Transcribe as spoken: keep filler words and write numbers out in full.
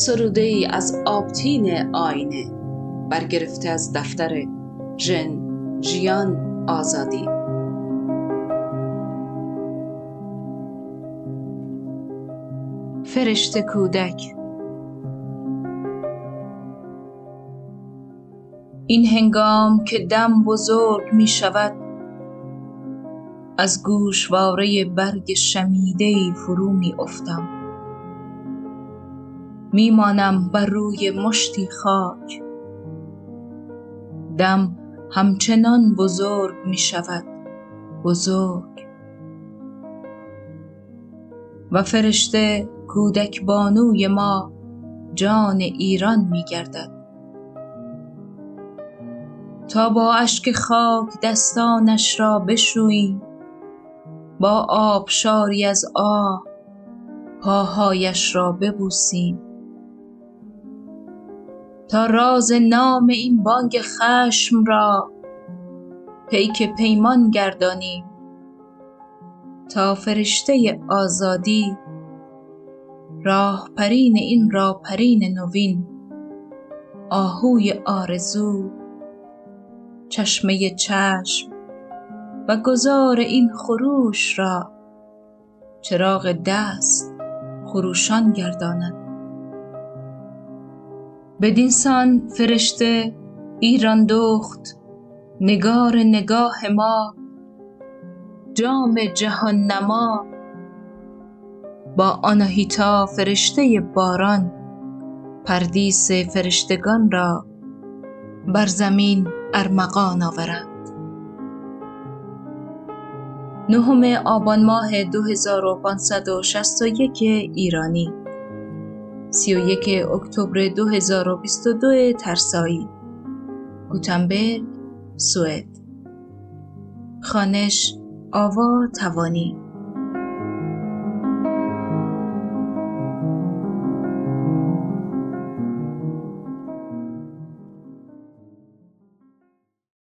سروده ای از آبتین آینه برگرفته از دفتر ژن ژیان آزادی. فرشته کودک. این هنگام که دم بزرگ می شود، از گوشواره برگ شمیده‌ای فرو می افتم. می مانم بر روی مشتی خاک. دم همچنان بزرگ می شود، بزرگ. و فرشته کودک بانوی ما جان ایران می گردد، تا با اشک خاک دستانش را بشوییم، با آبشاری از آه پاهایش را ببوسیم، تا راز نام این بانگ خشم را پیک پیمان گردانیم، تا فرشته آزادی راه پرین این راه پرین نوین، آهوی آرزو، چشمه چشم و گذار این خروش را چراغ دست خروشان گرداند. بدین سان فرشته ایران دخت، نگار نگاه ما، جام جهان نما، با آناهیتا فرشته باران پردیس فرشتگان را بر زمین ارمغان آورند. نهم آبان ماه دو هزار و پانصد و شصت و یک ایرانی، سی و یک اکتبر دو هزار و بیست و دو ترسایی، گوتنبرگ، سوئد. خوانش آوا توانی.